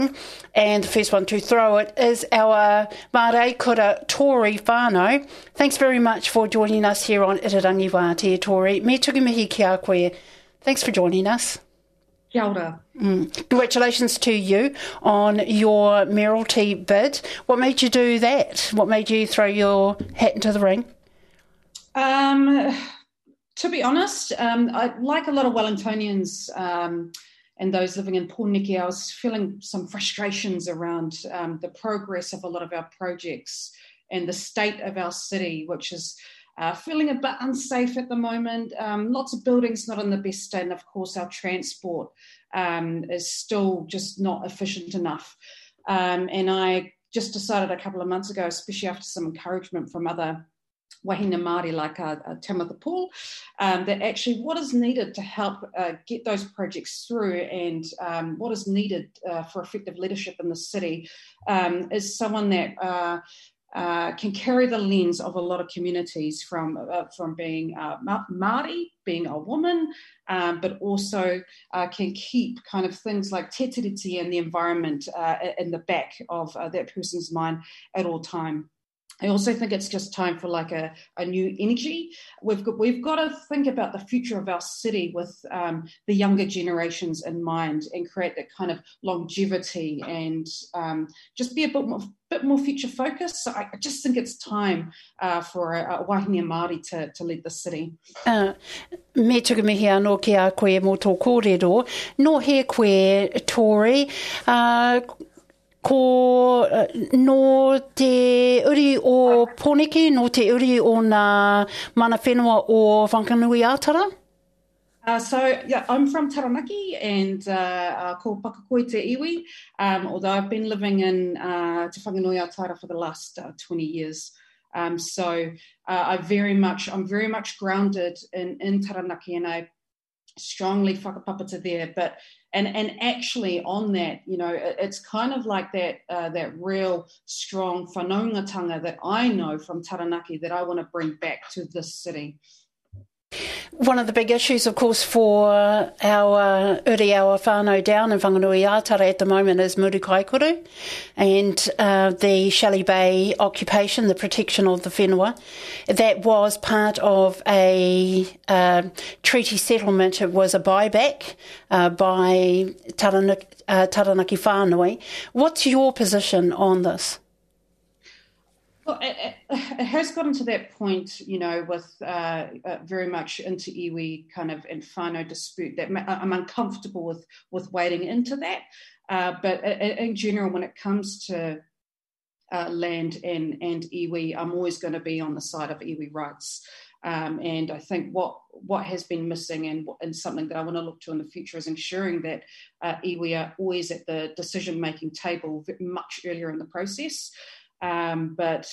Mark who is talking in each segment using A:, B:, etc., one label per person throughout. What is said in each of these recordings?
A: And the first one to throw it is our Mare Kura Tori Whānau. Thanks very much for joining us here on Irarangi Wātea, Tori. Me tukumihi ki a koe. Thanks for joining us.
B: Kia ora.
A: Congratulations to you on your mayoralty bid. What made you do that? What made you throw your hat into the ring?
B: To be honest, like a lot of Wellingtonians and those living in Pōneke, I was feeling some frustrations around the progress of a lot of our projects and the state of our city, which is feeling a bit unsafe at the moment. Lots of buildings not in the best state, and of course our transport is still just not efficient enough. And I just decided a couple of months ago, especially after some encouragement from other wahine Māori like Timothy Paul, that actually what is needed to help get those projects through and what is needed for effective leadership in the city is someone that can carry the lens of a lot of communities from being Māori, being a woman, but also can keep kind of things like te tiriti and the environment in the back of that person's mind at all time. I also think it's just time for like a new energy. We've got to think about the future of our city with the younger generations in mind and create that kind of longevity and just be a bit more future focused. So I just think it's time for a wahine Māori to lead the city.
A: Me tukumihi anō ki a koe mō tō kōrero. No he koe, Tori. Ko no te uri o Pōneke, no te uri o ngā mana whenua o Whanganui-a-Tara?
B: I'm from Taranaki and ko Pakakoi te iwi, although I've been living in Te Whanganui-a-Tara for the last 20 years. I'm very much grounded in Taranaki, and I strongly whakapapata there, but and actually on that, you know, it's kind of like that real strong whanaungatanga that I know from Taranaki that I want to bring back to this city.
A: One of the big issues, of course, for our whānau down in Whanganui-a-Tara at the moment is Muru Kaikoru and the Shelley Bay occupation, the protection of the whenua. That was part of a treaty settlement. It was a buyback by Taranaki Whānui. What's your position on this?
B: Well, it has gotten to that point, you know, with very much into iwi kind of and whānau dispute that I'm uncomfortable with wading into that. But in general, when it comes to land and iwi, I'm always going to be on the side of iwi rights. And I think what has been missing and something that I want to look to in the future is ensuring that iwi are always at the decision-making table much earlier in the process. But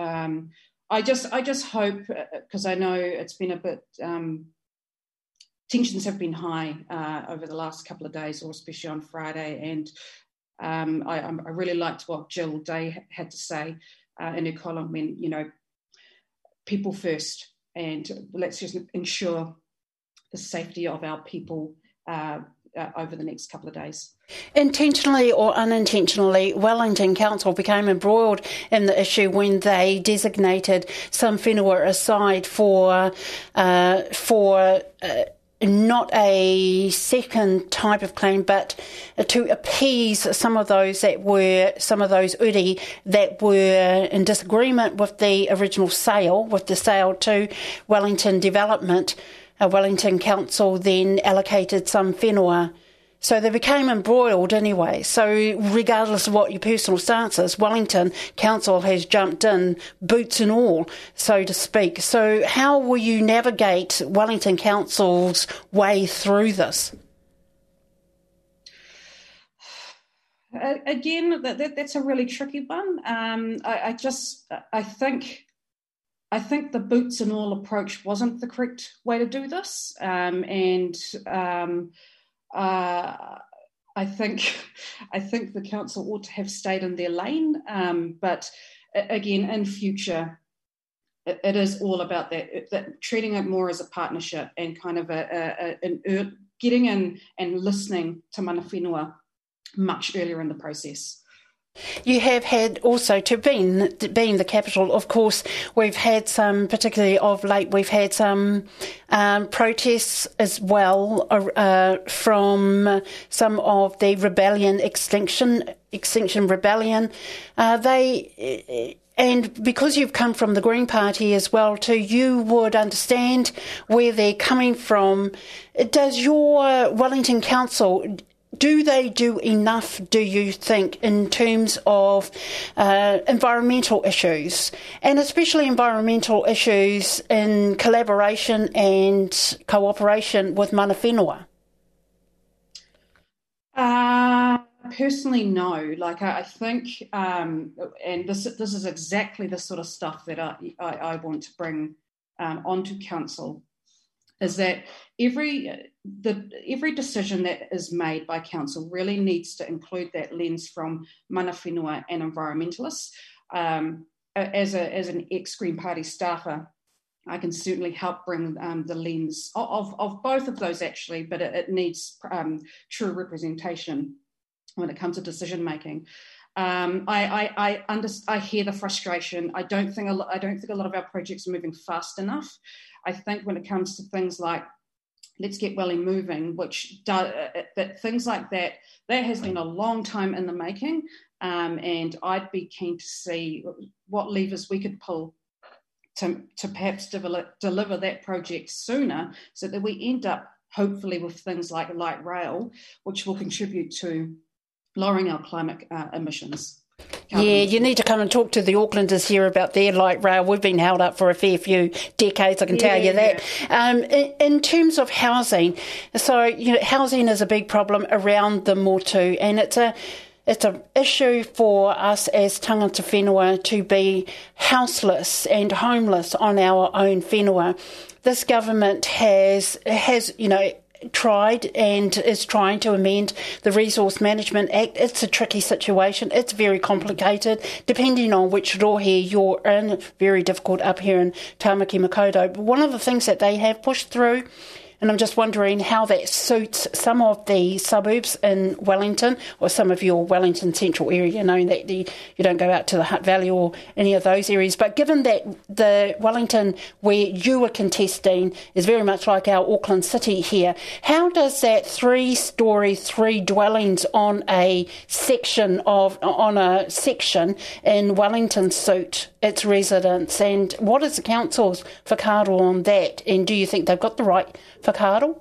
B: I just hope, because I know it's been a bit, tensions have been high over the last couple of days, or especially on Friday, and I really liked what Jill Day had to say in her column when, you know, people first, and let's just ensure the safety of our people over the next couple of days.
A: Intentionally or unintentionally, Wellington Council became embroiled in the issue when they designated some whenua aside for not a second type of claim, but to appease some of those uri that were in disagreement with the original sale, with the sale to Wellington Development. Wellington Council then allocated some whenua. So they became embroiled anyway. So regardless of what your personal stance is, Wellington Council has jumped in, boots and all, so to speak. So how will you navigate Wellington Council's way through this?
B: Again, that's a really tricky one. I think the boots and all approach wasn't the correct way to do this, I think the council ought to have stayed in their lane. But again, in future, it is all about that treating it more as a partnership and kind of getting in and listening to mana whenua much earlier in the process.
A: You have had also, to being the capital, of course, we've had some, particularly of late, we've had some protests as well from some of the rebellion, Extinction Rebellion. And because you've come from the Green Party as well too, you would understand where they're coming from. Does your Wellington Council, do they do enough, do you think, in terms of environmental issues, and especially environmental issues in collaboration and cooperation with mana whenua?
B: Personally, no. Like I think, and this is exactly the sort of stuff that I want to bring onto council, is that every decision that is made by council really needs to include that lens from mana whenua and environmentalists. As an ex-Green Party staffer, I can certainly help bring the lens of both of those actually, but it needs true representation when it comes to decision making. I hear the frustration. I don't think a lot of our projects are moving fast enough. I think when it comes to things like Let's Get Welly Moving, things like that has been a long time in the making, and I'd be keen to see what levers we could pull to perhaps deliver that project sooner, so that we end up hopefully with things like light rail, which will contribute to lowering our climate emissions.
A: Yeah, you need to come and talk to the Aucklanders here about their light rail. We've been held up for a fair few decades, I can tell you that. In terms of housing, so housing is a big problem around the Motu, and it's an issue for us as tangata whenua to be houseless and homeless on our own whenua. This government has tried and is trying to amend the Resource Management Act. It's a tricky situation. It's very complicated, depending on which rohe you're in. Very difficult up here in Tāmaki Makaurau. But one of the things that they have pushed through, and I'm just wondering how that suits some of the suburbs in Wellington, or some of your Wellington central area, knowing that you don't go out to the Hutt Valley or any of those areas. But given that the Wellington where you are contesting is very much like our Auckland City here, how does that 3-storey, 3 dwellings on a section in Wellington suit its residents? And what is the council's whakaaro on that? And do you think they've got the right whakaaro?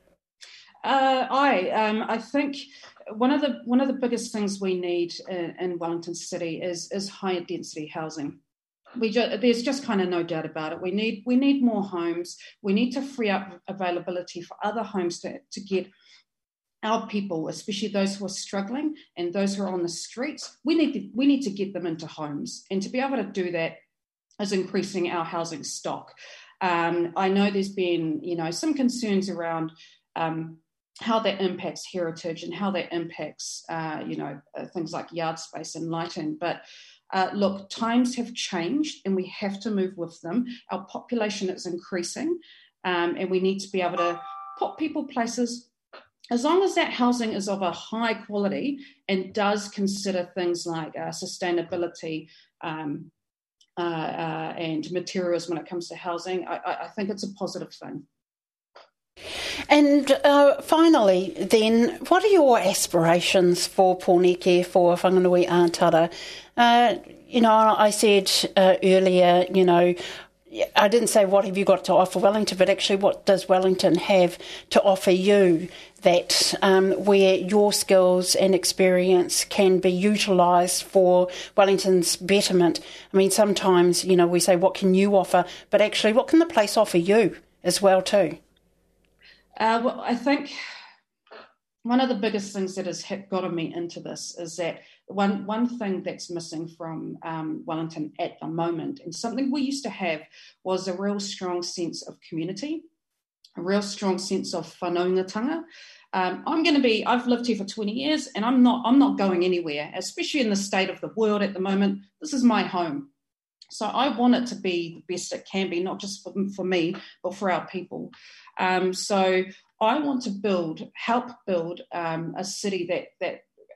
B: I think one of the biggest things we need in Wellington City is higher density housing. There's just kind of no doubt about it. We need more homes. We need to free up availability for other homes to get our people, especially those who are struggling and those who are on the streets. We need to get them into homes, and to be able to do that is increasing our housing stock. I know there's been, some concerns around how that impacts heritage and how that impacts, things like yard space and lighting. But look, times have changed and we have to move with them. Our population is increasing, and we need to be able to put people places, as long as that housing is of a high quality and does consider things like sustainability, and materials when it comes to housing. I think it's a positive thing.
A: And finally, then, what are your aspirations for Pōneke, for Whanganui Ātara? I said earlier, I didn't say what have you got to offer Wellington, but actually what does Wellington have to offer you that where your skills and experience can be utilised for Wellington's betterment? I mean, sometimes, we say, what can you offer? But actually, what can the place offer you as well too?
B: Well, I think one of the biggest things that has gotten me into this is that one thing that's missing from Wellington at the moment, and something we used to have, was a real strong sense of community, a real strong sense of whanaungatanga. I've lived here for 20 years and I'm not going anywhere, especially in the state of the world at the moment. This is my home. So I want it to be the best it can be, not just for me, but for our people. So I want to help build a city that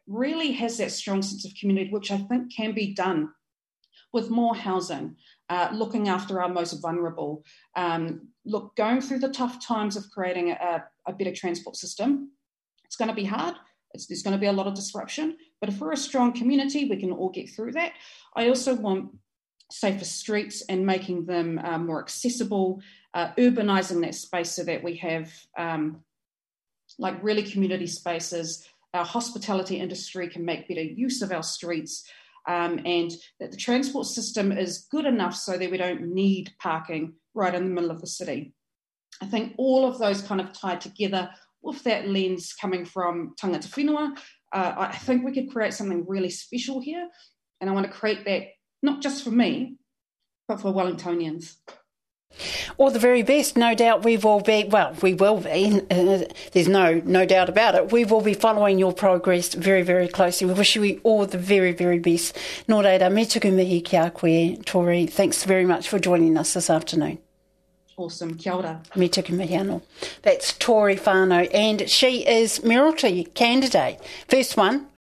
B: really has that strong sense of community, which I think can be done with more housing, looking after our most vulnerable, going through the tough times of creating a better transport system. It's going to be hard. There's going to be a lot of disruption, but if we're a strong community, we can all get through that. I also want safer streets and making them more accessible, urbanising that space so that we have really community spaces. Our hospitality industry can make better use of our streets, and that the transport system is good enough so that we don't need parking right in the middle of the city. I think all of those kind of tied together with that lens coming from tangata whenua, I think we could create something really special here. And I want to create that not just for me, but for Wellingtonians.
A: All the very best. No doubt we will be, there's no doubt about it. We will be following your progress very, very closely. We wish you all the very, very best. Nō reira, me tuku mihi ki a koe, Tori. Thanks very much for joining us this afternoon.
B: Awesome. Kia ora.
A: Me tuku mihi anō. That's Tori Whānau, and she is Mayoralty candidate. First one